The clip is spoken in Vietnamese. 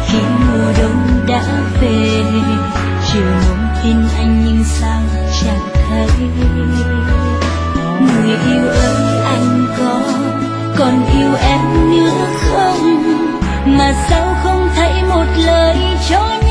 khi mùa đông đã về, chiều ngóng tin anh nhưng sao chẳng thấy. Người yêu ơi anh còn yêu em nữa không, mà sao không thấy một lời cho nhau.